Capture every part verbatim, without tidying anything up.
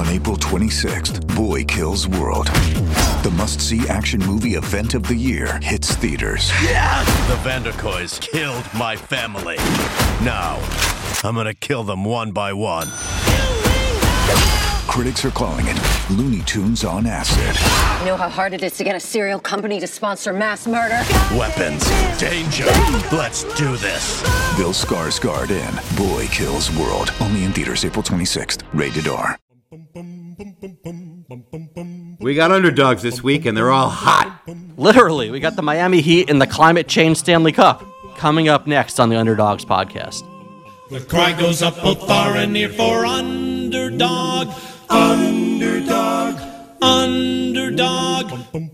On April twenty-sixth, Boy Kills World. The must-see action movie event of the year hits theaters. Yes! The Vanderkoys killed my family. Now, I'm gonna kill them one by one. Critics are calling it Looney Tunes on acid. You know how hard it is to get a cereal company to sponsor mass murder? Weapons, danger, let's do this. Bill Skarsgård in Boy Kills World. Only in theaters April twenty-sixth. Rated R. We got underdogs this week, and they're all hot. Literally, we got the Miami Heat in the climate change Stanley Cup. Coming up next on the Underdogs podcast. The cry goes up both far and near for underdog. Underdog. Underdog.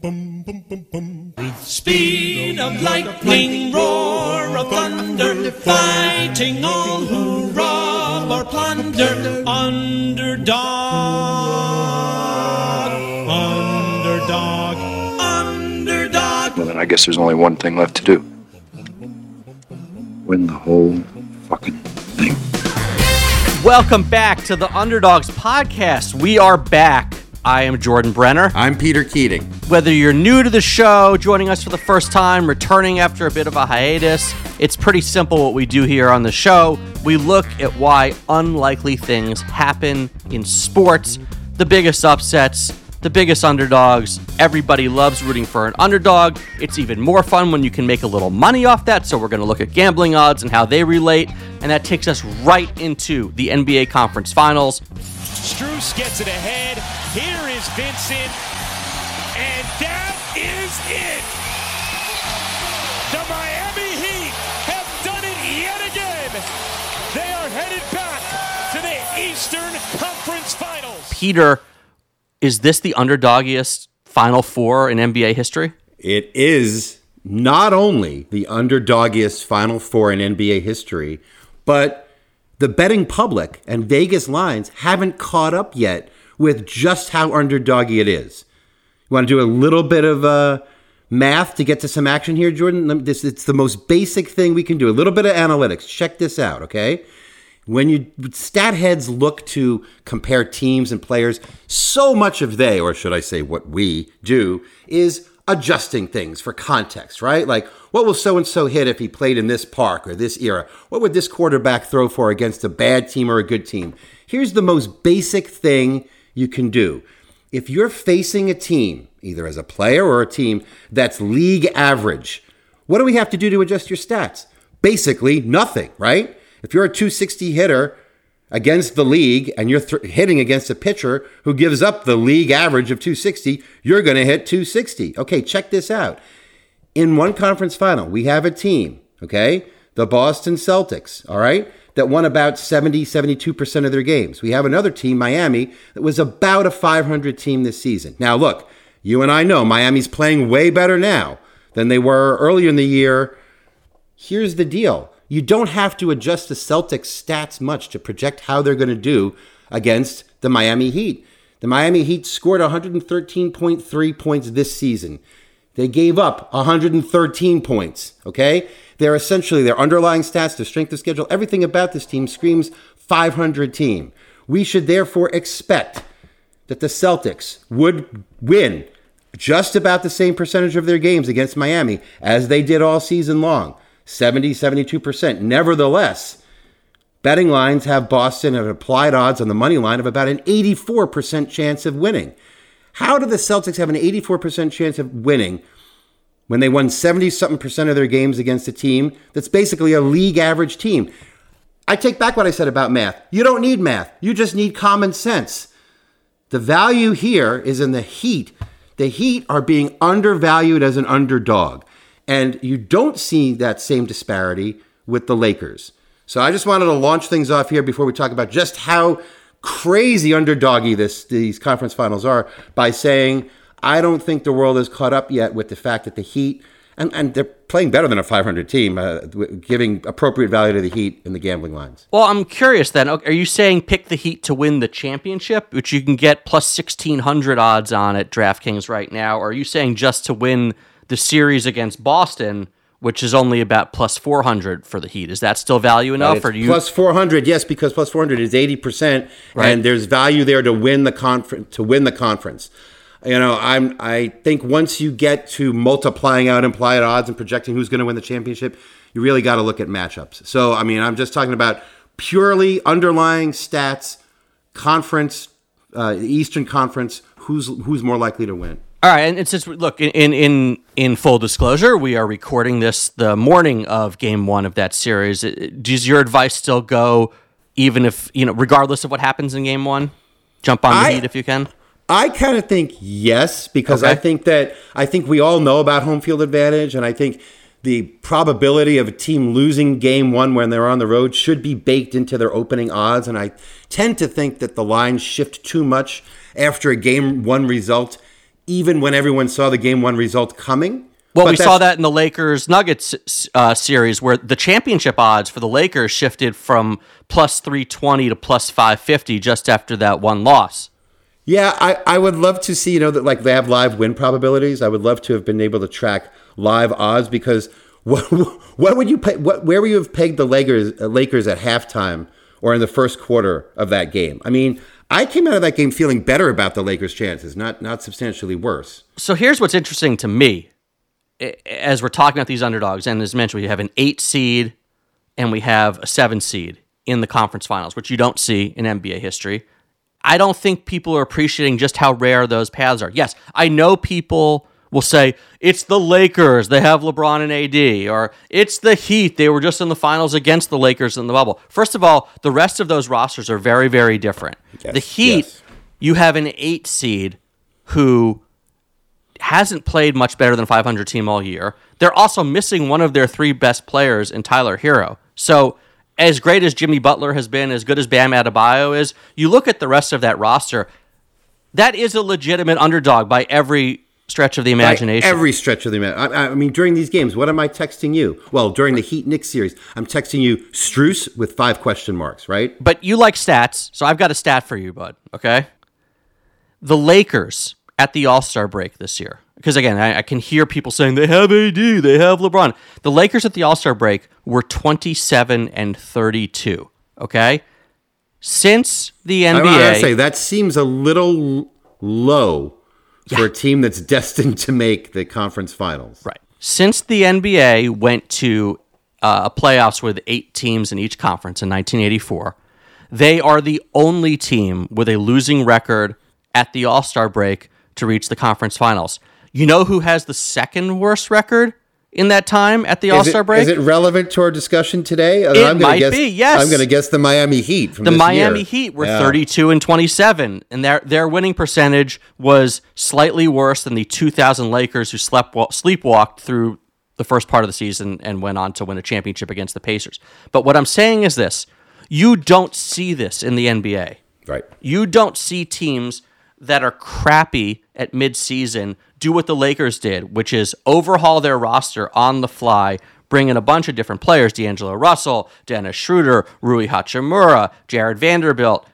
With speed of lightning, roar of thunder, fighting all who rob or plunder. Underdog. Underdog. Underdog. Well, then I guess there's only one thing left to do. Win the whole fucking thing. Welcome back to the Underdogs podcast. We are back. I am Jordan Brenner. I'm Peter Keating. Whether you're new to the show, joining us for the first time, returning after a bit of a hiatus, it's pretty simple what we do here on the show. We look at why unlikely things happen in sports, the biggest upsets, the biggest underdogs. Everybody loves rooting for an underdog. It's even more fun when you can make a little money off that, so we're going to look at gambling odds and how they relate, and that takes us right into the N B A Conference Finals. Strus gets it ahead. Here is Vincent, and that is it. The Miami Heat have done it yet again. They are headed back to the Eastern Conference Finals. Peter, is this the underdoggiest Final Four in N B A history? It is not only the underdoggiest Final Four in N B A history, but the betting public and Vegas lines haven't caught up yet with just how underdoggy it is. You want to do a little bit of uh, math to get to some action here, Jordan? This, it's the most basic thing we can do. A little bit of analytics. Check this out, okay? When you stat heads look to compare teams and players, so much of they, or should I say what we do, is adjusting things for context, right? Like, what will so-and-so hit if he played in this park or this era? What would this quarterback throw for against a bad team or a good team? Here's the most basic thing you can do. If you're facing a team, either as a player or a team, that's league average, what do we have to do to adjust your stats? Basically, nothing, right? If you're a two sixty hitter against the league and you're th- hitting against a pitcher who gives up the league average of two sixty, you're going to hit two sixty. Okay, check this out. In one conference final, we have a team, okay, the Boston Celtics, all right, that won about seventy, seventy-two percent of their games. We have another team, Miami, that was about a five hundred team this season. Now, look, you and I know Miami's playing way better now than they were earlier in the year. Here's the deal. You don't have to adjust the Celtics stats much to project how they're going to do against the Miami Heat. The Miami Heat scored one hundred thirteen point three points this season. They gave up one hundred thirteen points, okay? They're essentially, their underlying stats, their strength of schedule, everything about this team screams five hundred team. We should therefore expect that the Celtics would win just about the same percentage of their games against Miami as they did all season long. seventy, seventy-two percent. Nevertheless, betting lines have Boston at applied odds on the money line of about an eighty-four percent chance of winning. How do the Celtics have an eighty-four percent chance of winning when they won seventy-something percent of their games against a team that's basically a league average team? I take back what I said about math. You don't need math. You just need common sense. The value here is in the Heat. The Heat are being undervalued as an underdog. And you don't see that same disparity with the Lakers. So I just wanted to launch things off here before we talk about just how crazy underdoggy this these conference finals are by saying I don't think the world is caught up yet with the fact that the Heat, and, and they're playing better than a five hundred team, uh, giving appropriate value to the Heat in the gambling lines. Well, I'm curious then. Are you saying pick the Heat to win the championship, which you can get plus sixteen hundred odds on at DraftKings right now? Or are you saying just to win the series against Boston, which is only about plus four hundred for the Heat. Is that still value enough? Right, or do you plus four hundred? Yes, because plus four hundred is eighty percent, right. and there's value there to win the conference. To win the conference, you know, I'm. I think once you get to multiplying out implied odds and projecting who's going to win the championship, you really got to look at matchups. So, I mean, I'm just talking about purely underlying stats, conference, uh, Eastern Conference. Who's who's more likely to win? All right, and since look in in in full disclosure, we are recording this the morning of Game One of that series. Does your advice still go, even if you know, regardless of what happens in Game One, jump on the I, Heat if you can? I kind of think yes, because okay. I think that I think we all know about home field advantage, and I think the probability of a team losing Game One when they're on the road should be baked into their opening odds, and I tend to think that the lines shift too much after a Game One result, even when everyone saw the Game One result coming. Well, but we saw that in the Lakers-Nuggets uh, series, where the championship odds for the Lakers shifted from plus three twenty to plus five fifty just after that one loss. Yeah, I, I would love to see, you know, that like they have live win probabilities. I would love to have been able to track live odds, because what what would you pay, what where would you have pegged the Lakers uh, Lakers at halftime or in the first quarter of that game? I mean, I came out of that game feeling better about the Lakers' chances, not not substantially worse. So here's what's interesting to me as we're talking about these underdogs, and as mentioned, we have an eight seed and we have a seven seed in the conference finals, which you don't see in N B A history. I don't think people are appreciating just how rare those paths are. Yes, I know people will say, it's the Lakers, they have LeBron and A D, or it's the Heat, they were just in the finals against the Lakers in the bubble. First of all, the rest of those rosters are very, very different. Yes, the Heat, yes. You have an eight seed who hasn't played much better than five hundred team all year. They're also missing one of their three best players in Tyler Hero. So as great as Jimmy Butler has been, as good as Bam Adebayo is, you look at the rest of that roster, that is a legitimate underdog by every stretch of the imagination. By every stretch of the imagination. I, I mean, during these games, what am I texting you? Well, during the Heat-Knicks series, I'm texting you Strus with five question marks, right? But you like stats, so I've got a stat for you, bud, okay? The Lakers at the All-Star break this year, because again, I, I can hear people saying they have A D, they have LeBron. The Lakers at the All-Star break were twenty-seven and thirty-two, okay? Since the N B A... I gotta say, that seems a little low yeah. for a team that's destined to make the conference finals. Right. Since the N B A went to uh, playoffs with eight teams in each conference in nineteen eighty-four, they are the only team with a losing record at the All-Star break to reach the conference finals. You know who has the second worst record in that time at the is All-Star it, break? Is it relevant to our discussion today? It I'm gonna might guess, be, yes. I'm going to guess the Miami Heat from the this Miami year. Heat were yeah. thirty-two and twenty-seven, and their their winning percentage was slightly worse than the two thousand Lakers who slept sleepwalked through the first part of the season and went on to win a championship against the Pacers. But what I'm saying is this: you don't see this in the N B A. Right. You don't see teams that are crappy at midseason do what the Lakers did, which is overhaul their roster on the fly, bring in a bunch of different players, D'Angelo Russell, Dennis Schroeder, Rui Hachimura, Jared Vanderbilt,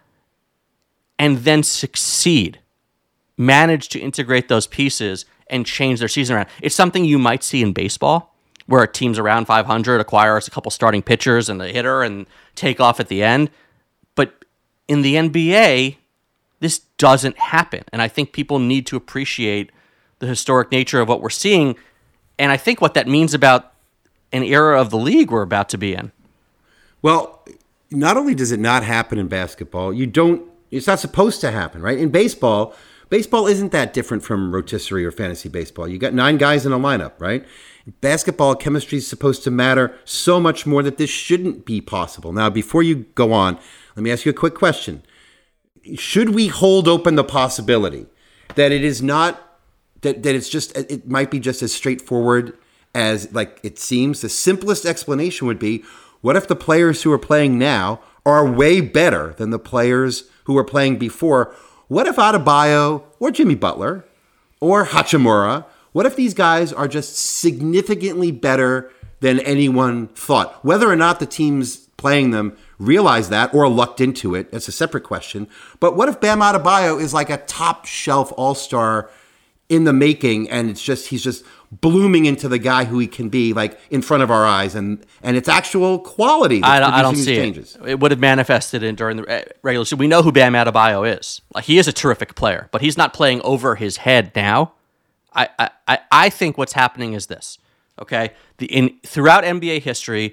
and then succeed, manage to integrate those pieces and change their season around. It's something you might see in baseball, where a team's around five hundred, acquires a couple starting pitchers and a hitter and take off at the end. But in the N B A, this doesn't happen. And I think people need to appreciate the historic nature of what we're seeing. And I think what that means about an era of the league we're about to be in. Well, not only does it not happen in basketball, you don't, it's not supposed to happen, right? In baseball, baseball isn't that different from rotisserie or fantasy baseball. You got nine guys in a lineup, right? In basketball, chemistry is supposed to matter so much more that this shouldn't be possible. Now, before you go on, let me ask you a quick question. Should we hold open the possibility that it is not, that, that it's just, it might be just as straightforward as like it seems? The simplest explanation would be, what if the players who are playing now are way better than the players who were playing before? What if Adebayo or Jimmy Butler or Hachimura, what if these guys are just significantly better than anyone thought? Whether or not the teams playing them realize that or lucked into it, that's a separate question. But what if Bam Adebayo is like a top shelf all-star in the making, and it's just he's just blooming into the guy who he can be, like in front of our eyes, and and it's actual quality. I don't, I don't see changes. it. It would have manifested in during the regular season. We know who Bam Adebayo is. Like, he is a terrific player, but he's not playing over his head now. I I, I think what's happening is this. Okay, the in throughout N B A history,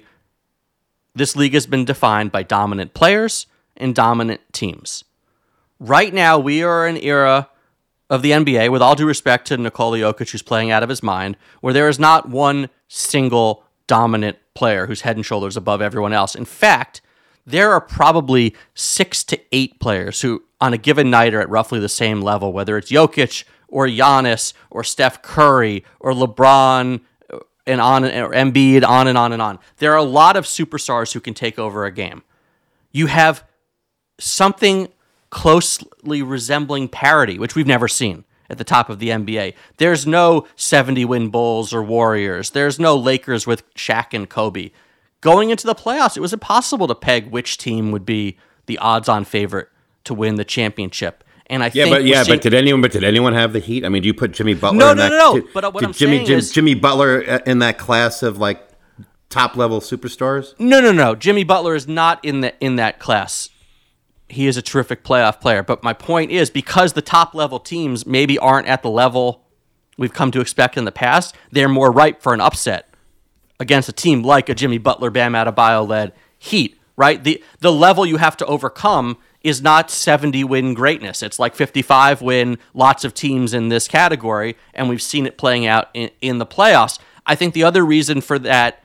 this league has been defined by dominant players and dominant teams. Right now, we are in an era of the N B A, with all due respect to Nikola Jokic, who's playing out of his mind, where there is not one single dominant player who's head and shoulders above everyone else. In fact, there are probably six to eight players who, on a given night, are at roughly the same level, whether it's Jokic or Giannis or Steph Curry or LeBron and on or Embiid, on and on and on. There are a lot of superstars who can take over a game. You have something closely resembling parity, which we've never seen at the top of the N B A. There's no seventy-win Bulls or Warriors. There's no Lakers with Shaq and Kobe. Going into the playoffs, it was impossible to peg which team would be the odds-on favorite to win the championship. And I yeah, think but yeah, seeing... but did anyone? But did anyone have the heat? I mean, do you put Jimmy Butler? No, in no, that, no, no. Did, but what did I'm Jimmy, saying Jim, is Jimmy Butler in that class of like top-level superstars? No, no, no. Jimmy Butler is not in the in that class. He is a terrific playoff player. But my point is, because the top-level teams maybe aren't at the level we've come to expect in the past, they're more ripe for an upset against a team like a Jimmy Butler, Bam Adebayo-led Heat, right? The the level you have to overcome is not seventy-win greatness. It's like fifty-five-win, lots of teams in this category, and we've seen it playing out in, in the playoffs. I think the other reason for that,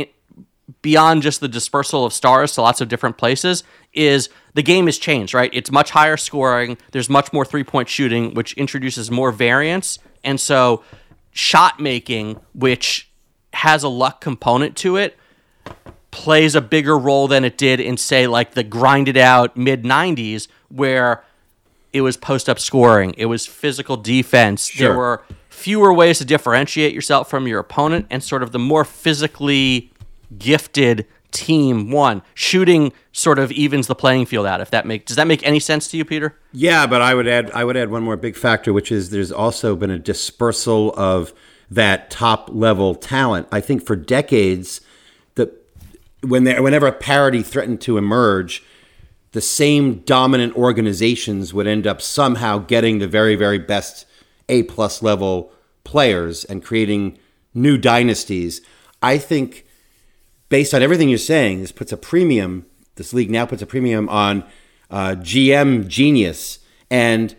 beyond just the dispersal of stars to lots of different places, is the game has changed, right? It's much higher scoring. There's much more three-point shooting, which introduces more variance. And so shot making, which has a luck component to it, plays a bigger role than it did in, say, like the grinded out mid nineties, where it was post-up scoring. It was physical defense. Sure. There were fewer ways to differentiate yourself from your opponent, and sort of the more physically gifted team won. Shooting sort of evens the playing field out. If that make does that make any sense to you, Peter? Yeah, but I would add I would add one more big factor, which is there's also been a dispersal of that top level talent. I think for decades, the when there whenever a parity threatened to emerge, the same dominant organizations would end up somehow getting the very, very best A plus level players and creating new dynasties. I think, based on everything you're saying, this puts a premium, this league now puts a premium on uh, G M genius and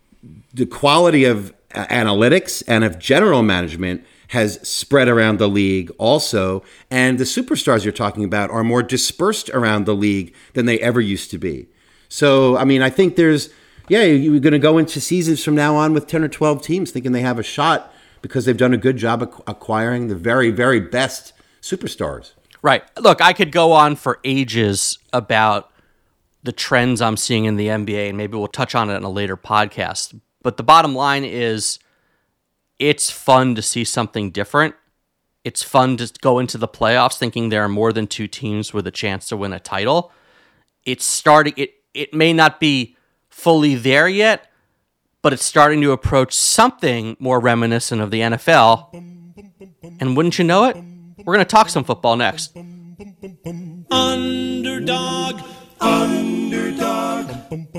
the quality of uh, analytics and of general management has spread around the league also. And the superstars you're talking about are more dispersed around the league than they ever used to be. So, I mean, I think there's, yeah, you're going to go into seasons from now on with ten or twelve teams thinking they have a shot because they've done a good job ac- acquiring the very, very best superstars. Right. Look, I could go on for ages about the trends I'm seeing in the N B A, and maybe we'll touch on it in a later podcast. But the bottom line is, it's fun to see something different. It's fun to go into the playoffs thinking there are more than two teams with a chance to win a title. It's starting. It it may not be fully there yet, but it's starting to approach something more reminiscent of the N F L. And wouldn't you know it, we're going to talk some football next. Underdog, underdog.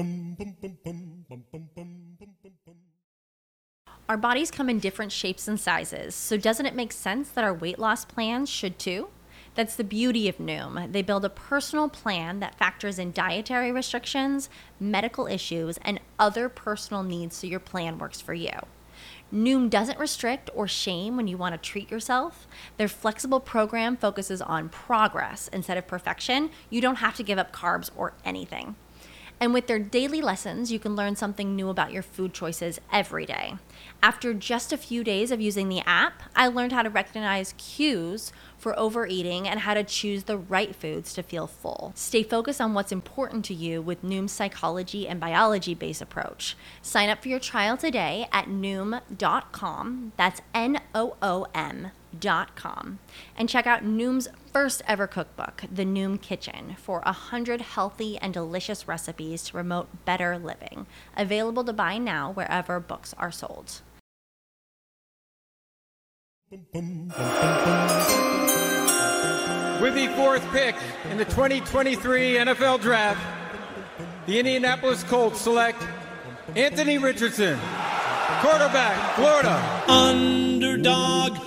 Our bodies come in different shapes and sizes, so doesn't it make sense that our weight loss plans should too? That's the beauty of Noom. They build a personal plan that factors in dietary restrictions, medical issues, and other personal needs so your plan works for you. Noom doesn't restrict or shame when you want to treat yourself. Their flexible program focuses on progress instead of perfection. You don't have to give up carbs or anything. And with their daily lessons, you can learn something new about your food choices every day. After just a few days of using the app, I learned how to recognize cues for overeating and how to choose the right foods to feel full. Stay focused on what's important to you with Noom's psychology and biology-based approach. Sign up for your trial today at noom dot com. That's N O O M dot com. And check out Noom's first ever cookbook, The Noom Kitchen, for one hundred healthy and delicious recipes to promote better living. Available to buy now wherever books are sold. With the fourth pick in the twenty twenty-three N F L Draft, the Indianapolis Colts select Anthony Richardson, quarterback, Florida. Underdog,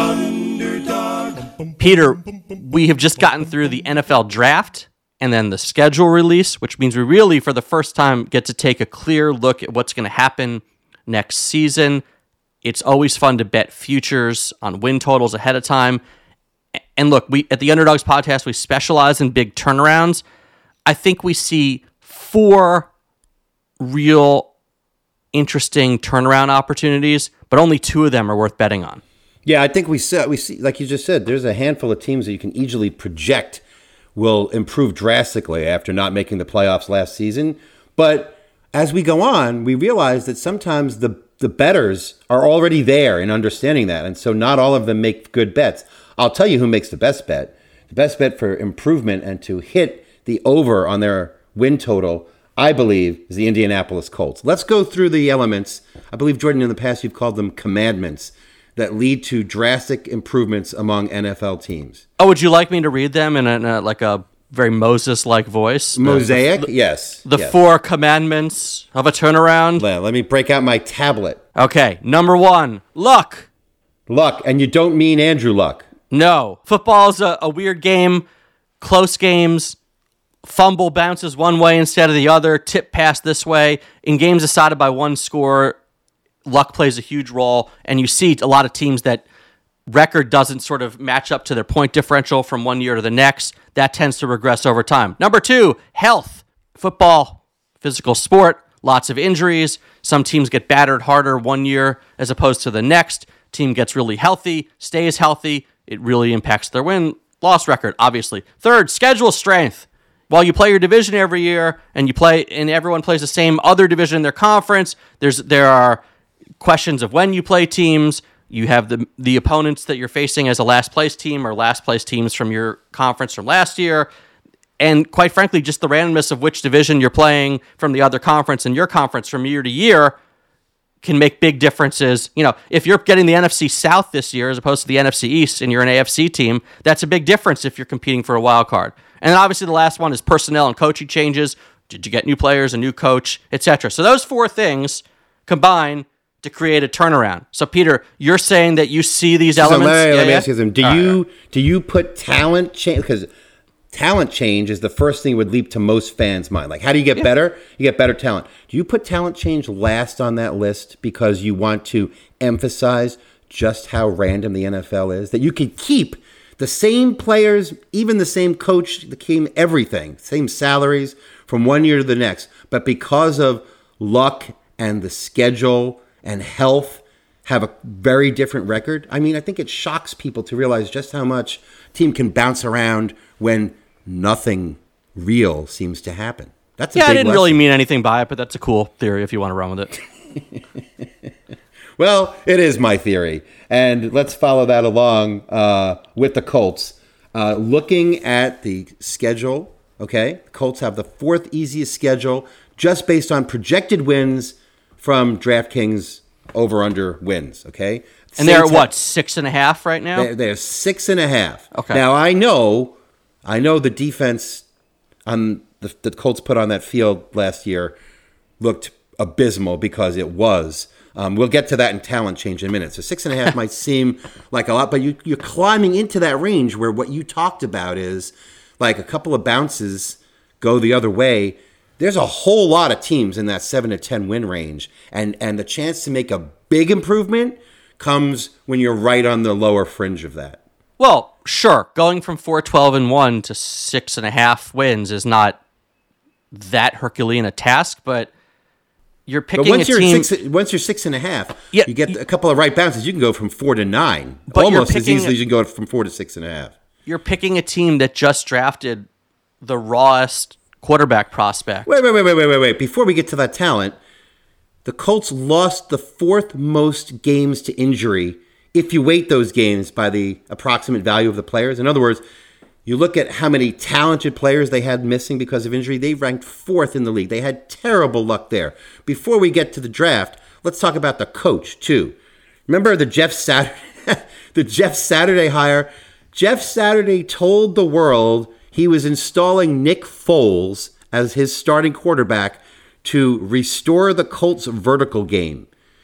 underdog. Peter, we have just gotten through the N F L Draft and then the schedule release, which means we really, for the first time, get to take a clear look at what's going to happen next season. It's always fun to bet futures on win totals ahead of time. And look, we at the Underdogs podcast, we specialize in big turnarounds. I think we see four real interesting turnaround opportunities, but only two of them are worth betting on. Yeah, I think we see, we see, like you just said, there's a handful of teams that you can easily project will improve drastically after not making the playoffs last season. But as we go on, we realize that sometimes the the bettors are already there in understanding that, and so not all of them make good bets. I'll tell you who makes the best bet. The best bet for improvement and to hit the over on their win total, I believe, is the Indianapolis Colts. Let's go through the elements. I believe, Jordan, in the past you've called them commandments that lead to drastic improvements among N F L teams. Oh, would you like me to read them in a, in a like a very Moses-like voice? Mosaic? The, the, yes. The yes. four commandments of a turnaround? Let, let me break out my tablet. Okay, number one, luck. Luck, and you don't mean Andrew Luck. No. Football's a, a weird game. Close games. Fumble bounces one way instead of the other. Tip pass this way. In games decided by one score, luck plays a huge role. And you see a lot of teams that record doesn't sort of match up to their point differential from one year to the next. That tends to regress over time. Number two, health. Football, physical sport, lots of injuries. Some teams get battered harder one year as opposed to the next. Team gets really healthy, stays healthy. It really impacts their win-loss record, obviously. Third, schedule strength. While you play your division every year and you play and everyone plays the same other division in their conference, there's there are questions of when you play teams. You have the the opponents that you're facing as a last place team or last place teams from your conference from last year. And quite frankly, just the randomness of which division you're playing from the other conference and your conference from year to year can make big differences. You know, if you're getting the N F C South this year as opposed to the N F C East and you're an A F C team, that's a big difference if you're competing for a wild card. And then obviously the last one is personnel and coaching changes. Did you get new players, a new coach, et cetera? So those four things combine to create a turnaround. So Peter, you're saying that you see these elements? So let, yeah, let me yeah? ask you something. Do All you right. do you put talent change? Because talent change is the first thing that would leap to most fans' mind. Like, how do you get yeah. better? You get better talent. Do you put talent change last on that list because you want to emphasize just how random the N F L is? That you could keep the same players, even the same coach, the team, everything, same salaries from one year to the next. But because of luck and the schedule and health, have a very different record. I mean, I think it shocks people to realize just how much a team can bounce around when nothing real seems to happen. That's a yeah, big I didn't lesson. really mean anything by it, but that's a cool theory if you want to run with it. Well, it is my theory, and let's follow that along uh, with the Colts. Uh, looking at the schedule, okay, the Colts have the fourth easiest schedule just based on projected wins from DraftKings over-under wins, okay? And they're at what, six and a half right now? They're, they're six and a half. Okay. Now, I know, I know the defense on the, the Colts put on that field last year looked abysmal because it was. Um, we'll get to that in talent change in a minute. So six and a half might seem like a lot, but you, you're climbing into that range where what you talked about is like a couple of bounces go the other way. There's a whole lot of teams in that seven to ten win range, and and the chance to make a big improvement comes when you're right on the lower fringe of that. Well, sure, going from four twelve and one to six and a half wins is not that Herculean a task, but you're picking but once a you're team. Six, once you're six and a half, yeah, you get a couple of right bounces. You can go from four to nine, but almost as easily a, as you can go from four to six and a half. You're picking a team that just drafted the rawest quarterback prospect. Wait, wait, wait, wait, wait, wait, wait. Before we get to that talent, the Colts lost the fourth most games to injury if you weight those games by the approximate value of the players. In other words, you look at how many talented players they had missing because of injury. They ranked fourth in the league. They had terrible luck there. Before we get to the draft, let's talk about the coach, too. Remember the Jeff Saturday, the Jeff Saturday hire. Jeff Saturday told the world he was installing Nick Foles as his starting quarterback to restore the Colts' vertical game.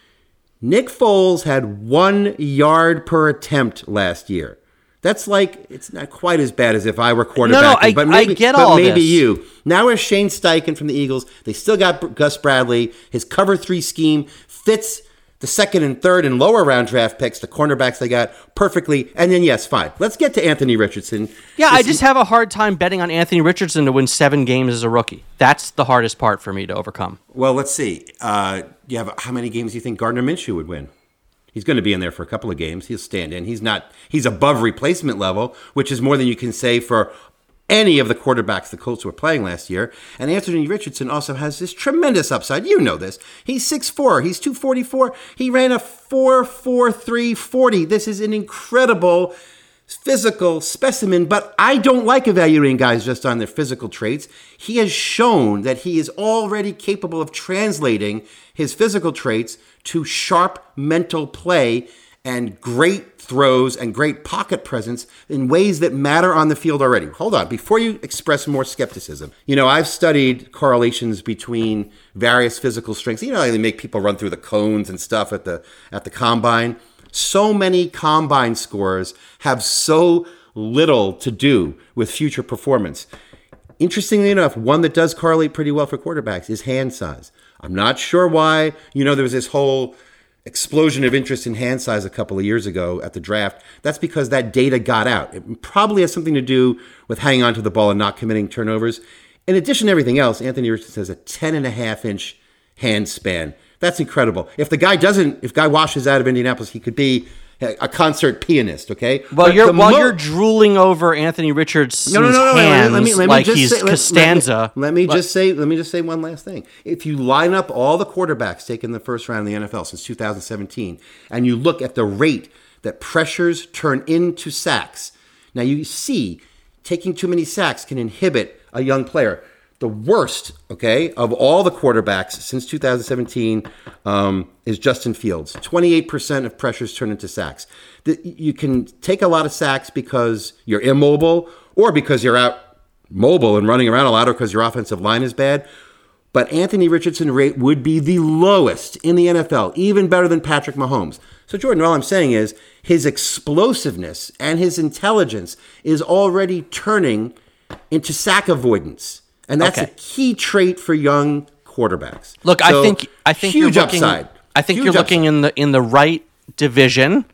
Nick Foles had one yard per attempt last year. That's like, it's not quite as bad as if I were quarterbacking. No, no, I, but maybe, I get but all maybe this. you. Now we're Shane Steichen from the Eagles. They still got Gus Bradley. His cover three scheme fits the second and third and lower round draft picks, the cornerbacks they got perfectly. And then, yes, fine. Let's get to Anthony Richardson. Yeah, This- I just have a hard time betting on Anthony Richardson to win seven games as a rookie. That's the hardest part for me to overcome. Well, let's see. Uh, you have how many games do you think Gardner Minshew would win? He's going to be in there for a couple of games. He'll stand in. He's not. He's above replacement level, which is more than you can say for any of the quarterbacks the Colts were playing last year. And Anthony Richardson also has this tremendous upside. You know this. He's six foot four. He's two forty-four. He ran a four four three forty. This is an incredible physical specimen, but I don't like evaluating guys just on their physical traits. He has shown that he is already capable of translating his physical traits to sharp mental play and great throws and great pocket presence in ways that matter on the field already. Hold on, before you express more skepticism. You know, I've studied correlations between various physical strengths. You know, they make people run through the cones and stuff at the at the combine. So many combine scores have so little to do with future performance. Interestingly enough, one that does correlate pretty well for quarterbacks is hand size. I'm not sure why. You know, there was this whole explosion of interest in hand size a couple of years ago at the draft. That's because that data got out. It probably has something to do with hanging onto the ball and not committing turnovers. In addition to everything else, Anthony Richardson has a ten and a half inch hand span. That's incredible. If the guy doesn't, if guy washes out of Indianapolis, he could be a concert pianist, okay? Well, But you're, the while mo- you're drooling over Anthony Richardson's no, no, no, no, hands let me, let me like just he's say, let- Costanza. Let, me, let me just say, let me just say one last thing. If you line up all the quarterbacks taken in the first round in the N F L since two thousand seventeen, and you look at the rate that pressures turn into sacks, now you see taking too many sacks can inhibit a young player. The worst, okay, of all the quarterbacks since two thousand seventeen um, is Justin Fields. twenty-eight percent of pressures turn into sacks. The, you can take a lot of sacks because you're immobile or because you're out mobile and running around a lot or because your offensive line is bad. But Anthony Richardson rate would be the lowest in the N F L, even better than Patrick Mahomes. So, Jordan, all I'm saying is his explosiveness and his intelligence is already turning into sack avoidance. And that's Okay. a key trait for young quarterbacks. Look, So, I think I think huge you're looking, upside. I think Huge you're looking in the in the right division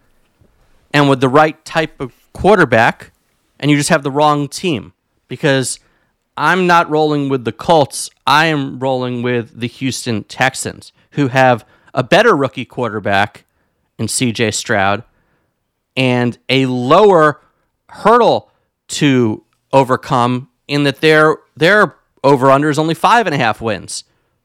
and with the right type of quarterback, and you just have the wrong team. Because I'm not rolling with the Colts. I am rolling with the Houston Texans, who have a better rookie quarterback in C J Stroud and a lower hurdle to overcome in that their their over-under is only five and a half wins.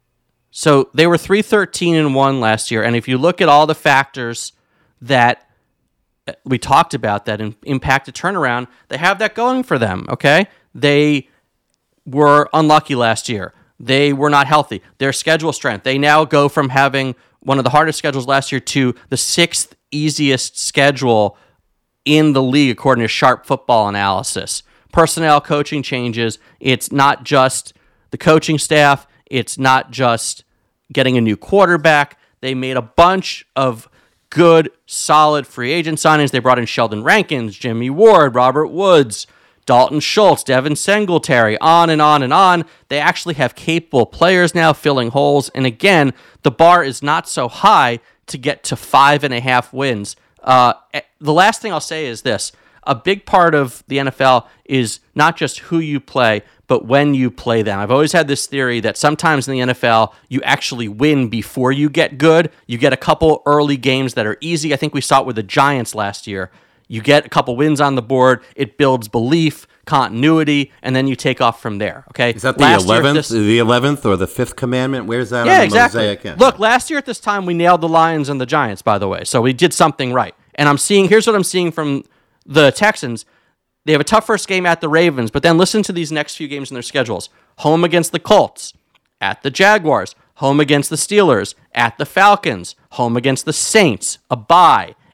So they were three thirteen and one last year, and if you look at all the factors that we talked about that impact a turnaround, they have that going for them, okay? They were unlucky last year. They were not healthy. Their schedule strength, they now go from having one of the hardest schedules last year to the sixth easiest schedule in the league, according to Sharp Football Analysis. Personnel coaching changes. It's not just the coaching staff. It's not just getting a new quarterback. They made a bunch of good, solid free agent signings. They brought in Sheldon Rankins, Jimmy Ward, Robert Woods, Dalton Schultz, Devin Singletary, on and on and on. They actually have capable players now filling holes. And again, the bar is not so high to get to five and a half wins. Uh, the last thing I'll say is this. A big part of the N F L is not just who you play, but when you play them. I've always had this theory that sometimes in the N F L, you actually win before you get good. You get a couple early games that are easy. I think we saw it with the Giants last year. You get a couple wins on the board, it builds belief, continuity, and then you take off from there. Okay, Is that the Last year at eleventh, this- the eleventh, or the fifth commandment? Where's that yeah, on the exactly. mosaic? Yeah. Look, last year at this time, we nailed the Lions and the Giants, by the way. So we did something right. And I'm seeing, here's what I'm seeing from the Texans. They have a tough first game at the Ravens, but then listen to these next few games in their schedules. Home against the Colts, at the Jaguars, home against the Steelers, at the Falcons, home against the Saints, a bye,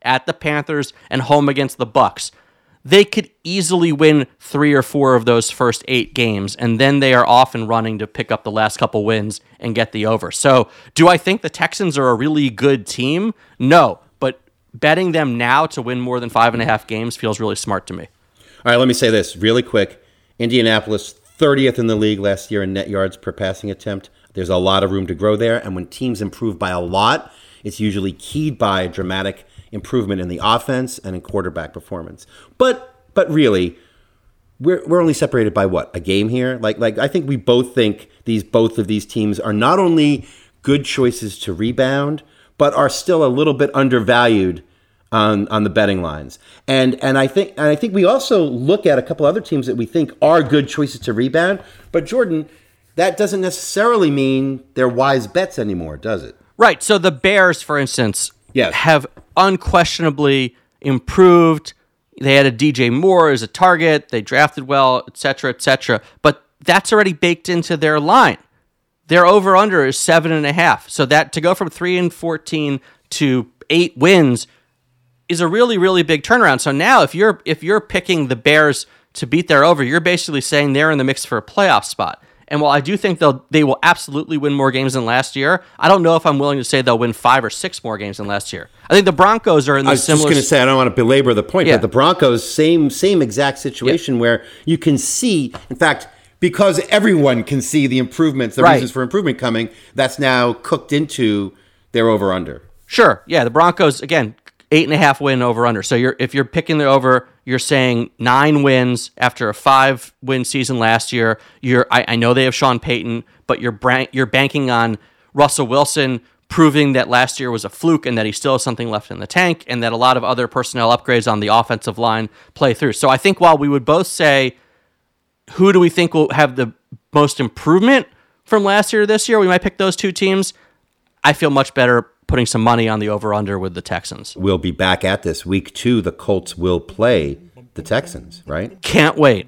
at the Panthers and home against the Bucks. They could easily win three or four of those first eight games, and then they are off and running to pick up the last couple wins and get the over. So do I think the Texans are a really good team? No, but betting them now to win more than five and a half games feels really smart to me. All right, let me say this really quick. Indianapolis, thirtieth in the league last year in net yards per passing attempt. There's a lot of room to grow there, and when teams improve by a lot, it's usually keyed by dramatic improvement in the offense and in quarterback performance. But but really, we're we're only separated by what? A game here? Like like I think we both think these both of these teams are not only good choices to rebound, but are still a little bit undervalued on on the betting lines. And and I think and I think we also look at a couple other teams that we think are good choices to rebound. But Jordan, that doesn't necessarily mean they're wise bets anymore, does it? Right. So the Bears, for instance, yes. have unquestionably improved. They had a D J Moore as a target. They drafted well, et cetera, et cetera. But that's already baked into their line. Their over-under is seven and a half. So that to go from three and fourteen to eight wins is a really, really big turnaround. So now if you're if you're picking the Bears to beat their over, you're basically saying they're in the mix for a playoff spot. And while I do think they'll they will absolutely win more games than last year, I don't know if I'm willing to say they'll win five or six more games than last year. I think the Broncos are in the I was similar... just going to say, I don't want to belabor the point, Yeah. but the Broncos, same same exact situation Yeah. where you can see, in fact, because everyone can see the improvements, the Right. reasons for improvement coming, that's now cooked into their over-under. Sure, yeah, the Broncos, again, eight and a half win over-under. So you're if you're picking the over, you're saying nine wins after a five-win season last year. You're I, I know they have Sean Payton, but you're bra- you're banking on Russell Wilson proving that last year was a fluke and that he still has something left in the tank and that a lot of other personnel upgrades on the offensive line play through. So I think while we would both say, who do we think will have the most improvement from last year to this year, we might pick those two teams. I feel much better putting some money on the over-under with the Texans. We'll be back at this. Week two, the Colts will play the Texans, right? Can't wait.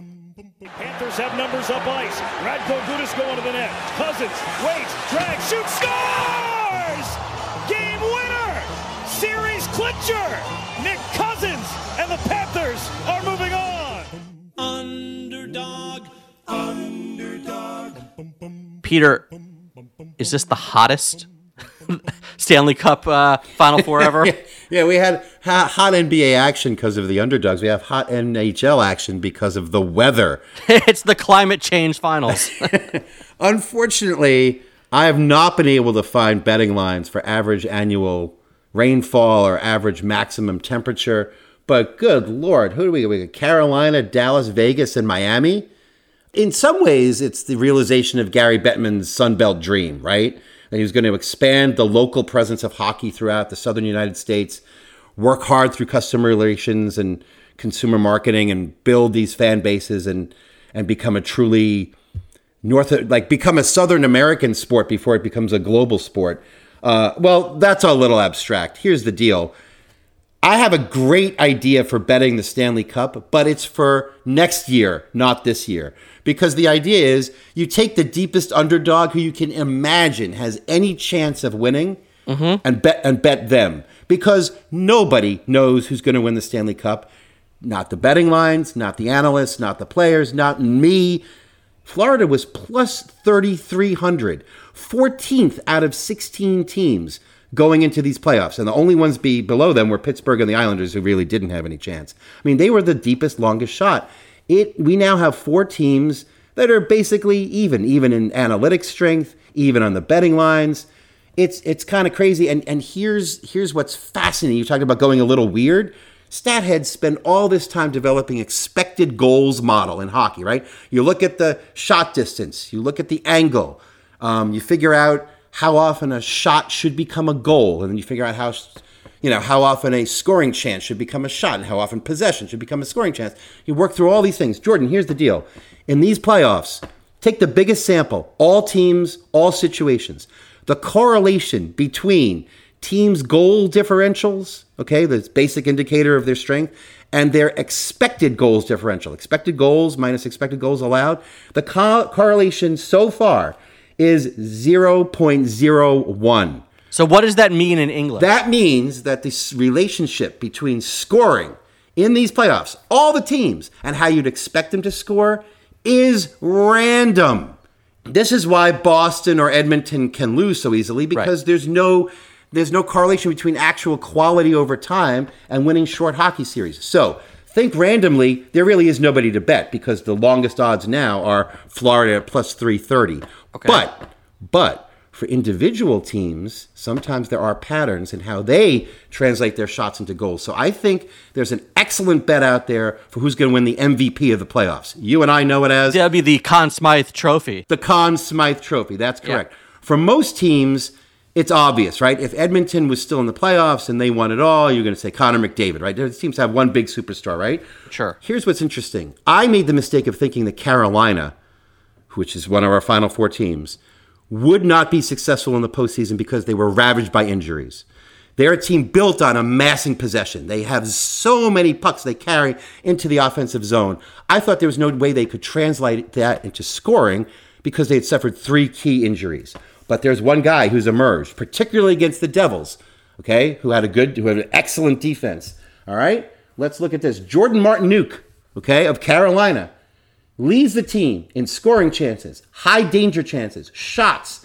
Panthers have numbers up ice. Radko Gudas going to the net. Cousins waits, drags, shoots, scores! Game winner! Series clincher! Nick Cousins and the Panthers are moving on. Underdog, underdog. Peter, is this the hottest Stanley Cup uh, Final Four ever? yeah, yeah, we had hot, hot N B A action because of the underdogs. We have hot N H L action because of the weather. It's the climate change finals. Unfortunately, I have not been able to find betting lines for average annual rainfall or average maximum temperature. But good Lord, who do we got? We got Carolina, Dallas, Vegas, and Miami. In some ways, it's the realization of Gary Bettman's Sunbelt dream, right? That he was going to expand the local presence of hockey throughout the southern United States, work hard through customer relations and consumer marketing, and build these fan bases and and become a truly North, like become a Southern American sport before it becomes a global sport. Uh, well, that's a little abstract. Here's the deal. I have a great idea for betting the Stanley Cup, but it's for next year, not this year. Because the idea is you take the deepest underdog who you can imagine has any chance of winning mm-hmm. and bet and bet them. Because nobody knows who's going to win the Stanley Cup. Not the betting lines, not the analysts, not the players, not me. Florida was plus thirty-three hundred, fourteenth out of sixteen teams going into these playoffs. And the only ones be below them were Pittsburgh and the Islanders, who really didn't have any chance. I mean, they were the deepest, longest shot. It we now have four teams that are basically even, even in analytic strength, even on the betting lines. It's it's kind of crazy. And and here's here's what's fascinating. You talked about going a little weird. Statheads spend all this time developing expected goals model in hockey, right? You look at the shot distance, you look at the angle, um, you figure out how often a shot should become a goal, and then you figure out how, you know, how often a scoring chance should become a shot, and how often possession should become a scoring chance. You work through all these things. Jordan, here's the deal. In these playoffs, take the biggest sample, all teams, all situations. The correlation between teams' goal differentials, okay, the basic indicator of their strength, and their expected goals differential, expected goals minus expected goals allowed, the co- correlation so far is zero point zero one. So what does that mean in English? That means that this relationship between scoring in these playoffs, all the teams, and how you'd expect them to score is random. This is why Boston or Edmonton can lose so easily, because right. there's no there's no correlation between actual quality over time and winning short hockey series. So think randomly, there really is nobody to bet because the longest odds now are Florida at plus three thirty. Okay. But, but for individual teams, sometimes there are patterns in how they translate their shots into goals. So I think there's an excellent bet out there for who's going to win the M V P of the playoffs. You and I know it as... That'd be the Conn Smythe Trophy. The Conn Smythe Trophy, that's correct. Yeah. For most teams, it's obvious, right? If Edmonton was still in the playoffs and they won it all, you're going to say Connor McDavid, right? There seems to have one big superstar, right? Sure. Here's what's interesting. I made the mistake of thinking that Carolina, which is one of our Final Four teams, would not be successful in the postseason because they were ravaged by injuries. They're a team built on amassing possession. They have so many pucks they carry into the offensive zone. I thought there was no way they could translate that into scoring because they had suffered three key injuries. But there's one guy who's emerged, particularly against the Devils, okay, who had a good, who had an excellent defense. All right, let's look at this. Jordan Martinook, okay, of Carolina, leads the team in scoring chances, high danger chances, shots,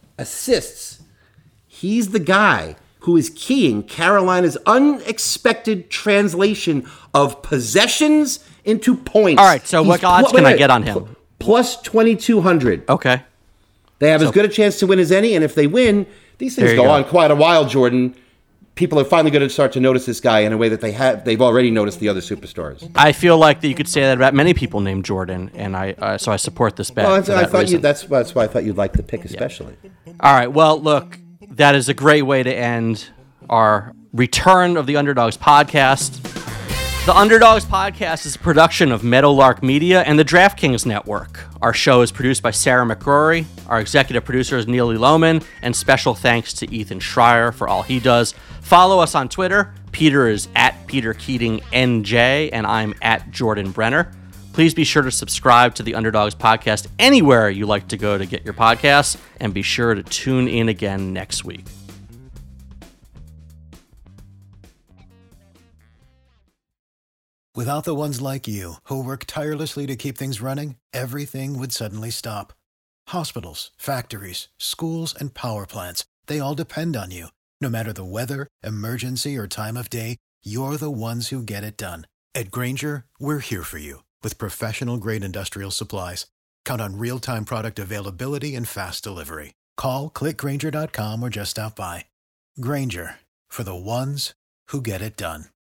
assists. He's the guy who is keying Carolina's unexpected translation of possessions into points. All right, so He's what odds pl- can I get on him? Plus twenty-two hundred. Okay. They have so, as good a chance to win as any, and if they win, these things go, go on quite a while, Jordan. People are finally going to start to notice this guy in a way that they have, they've already noticed the other superstars. I feel like that you could say that about many people named Jordan, and I uh, so I support this bet. Well, I that thought reason. you, that's, that's why I thought you'd like the pick especially. Yeah. All right, well, look, that is a great way to end our return of the Underdogs podcast. The Underdogs podcast is a production of Meadowlark Media and the DraftKings Network. Our show is produced by Sarah McCrory. Our executive producer is Neely Lohman. And special thanks to Ethan Schreier for all he does. Follow us on Twitter. Peter is at Peter Keating N J, and I'm at Jordan Brenner. Please be sure to subscribe to the Underdogs podcast anywhere you like to go to get your podcasts. And be sure to tune in again next week. Without the ones like you, who work tirelessly to keep things running, everything would suddenly stop. Hospitals, factories, schools, and power plants, they all depend on you. No matter the weather, emergency, or time of day, you're the ones who get it done. At Grainger, we're here for you with professional-grade industrial supplies. Count on real-time product availability and fast delivery. Call, click Grainger dot com, or just stop by. Grainger, for the ones who get it done.